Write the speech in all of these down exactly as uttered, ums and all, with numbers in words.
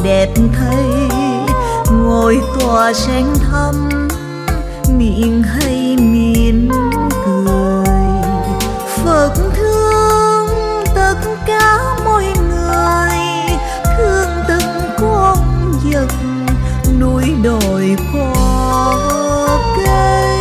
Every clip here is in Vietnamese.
đẹp thay, ngồi tỏa sáng thăm miệng hay mỉm cười. Phật thương tất cả mọi người, thương từng con vật núi đồi có cây.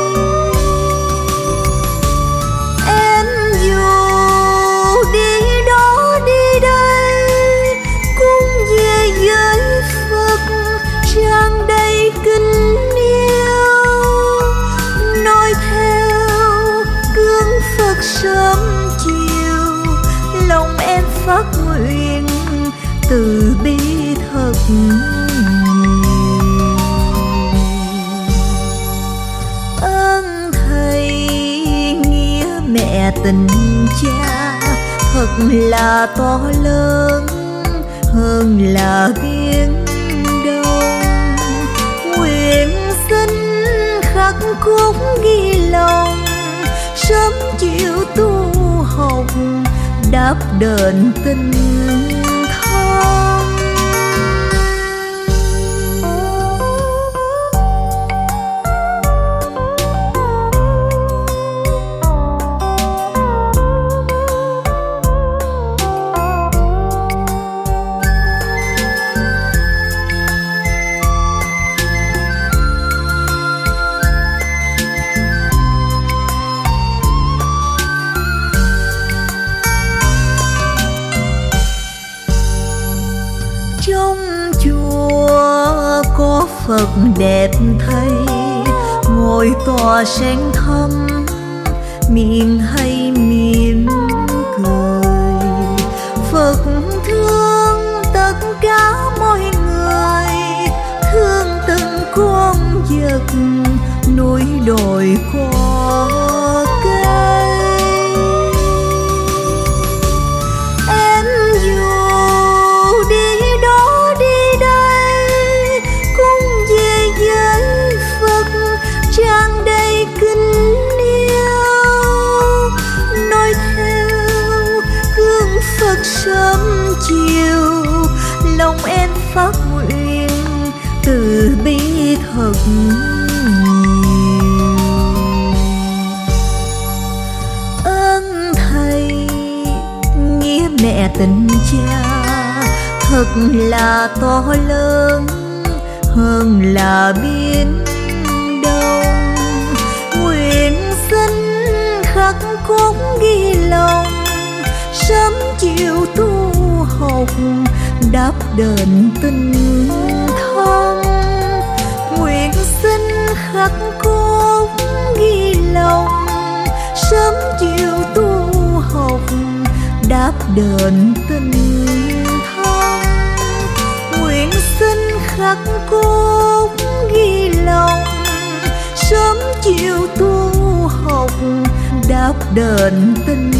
Em dù đi đó đi đây, cũng về với Phật tràn đầy kính yêu. Nói theo gương Phật sớm chiều, lòng em phát nguyện từ bi thật nhiều. Ơn thầy nghĩa mẹ tình cha, thật là to lớn hơn là biển đông. Nguyện xin khắc cốt ghi lòng, sớm chiều tu học đáp đền tình thân. Trong chùa có Phật đẹp thay, ngồi tỏa sáng thăm miệng hay mỉm cười. Phật thương tất cả mọi người, thương từng con vật núi đồi có cây. Em dù đi đó đi đây, cũng về với Phật tràn đầy kính yêu. Nói theo gương Phật sớm chiều, lòng em phát nguyện từ bi thật nhiều. Ơn thầy nghĩa mẹ tình cha, thật là to lớn hơn là biển đông. Nguyện xin khắc cốt ghi lòng, sớm chiều tu học đáp đền tình thân. Nguyện xin khắc cốt ghi lòng, sớm chiều tu học đáp đền tình thân. Nguyện xin khắc cốt ghi lòng, sớm chiều tu học đáp đền tình